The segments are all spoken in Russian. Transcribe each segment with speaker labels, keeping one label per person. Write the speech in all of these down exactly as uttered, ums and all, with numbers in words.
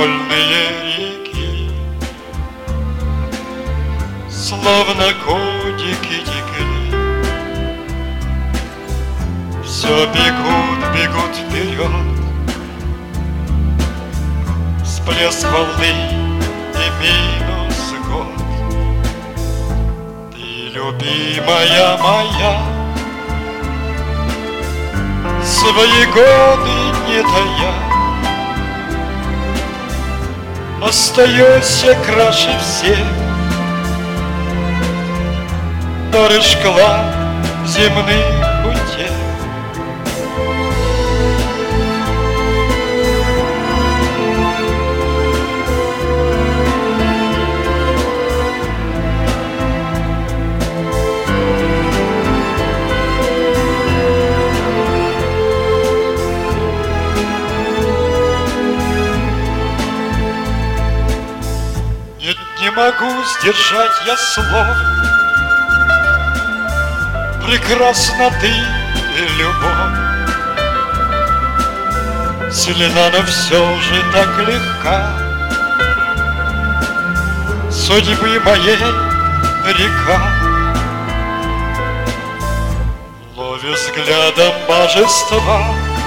Speaker 1: безмольные реки, словно котики текли, все бегут, бегут вперед. Всплеск волны и минус год. Ты, любимая моя, свои годы не тая, остаешься краше всех, дорожкла земных утех. Нет, не могу сдержать я слов. Прекрасна ты, любовь, сильна, но все же так легка. Судьбы моей река, ловя взглядом божества,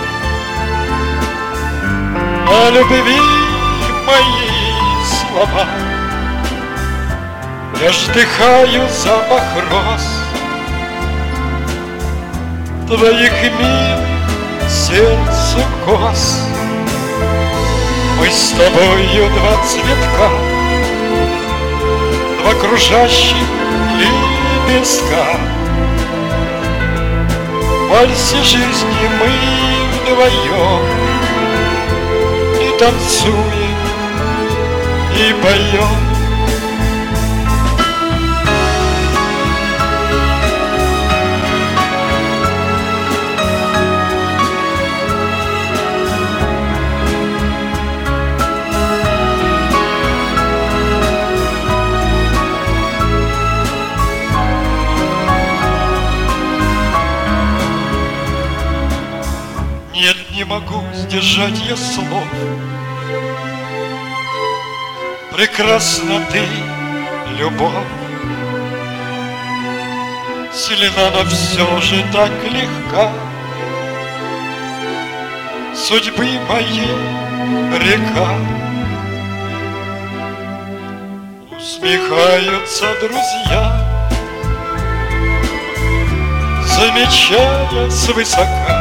Speaker 1: о любви мои слова. Я ж вдыхаю запах роз, твоих милых сердцу коз. Мы с тобою два цветка, два кружащих лепестка. В вальсе жизни мы вдвоем и танцуем, и поем. Нет, не могу сдержать я слов. Прекрасна ты, любовь, сильна, но все же так легка. Судьбы моей река. Усмехаются друзья, замечая свысока,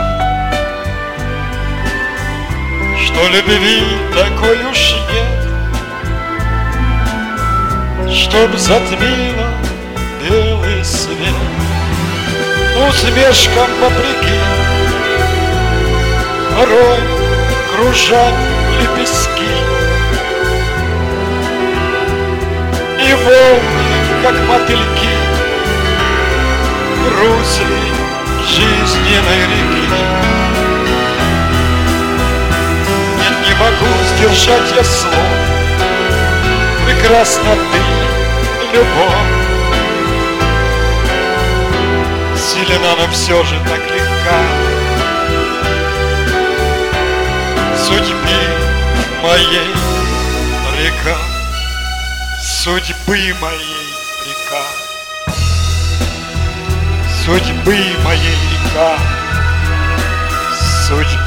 Speaker 1: что любви такой уж нет, чтоб затмила белый свет. Усмешкам вопреки порой кружат лепестки, и волны, как мотыльки, в русле жизненной реки. Не могу сдержать я слов. Прекрасна ты, любовь, сильна, но все же так легка. Судьбы моей река, судьбы моей река, судьбы моей река, судьбы.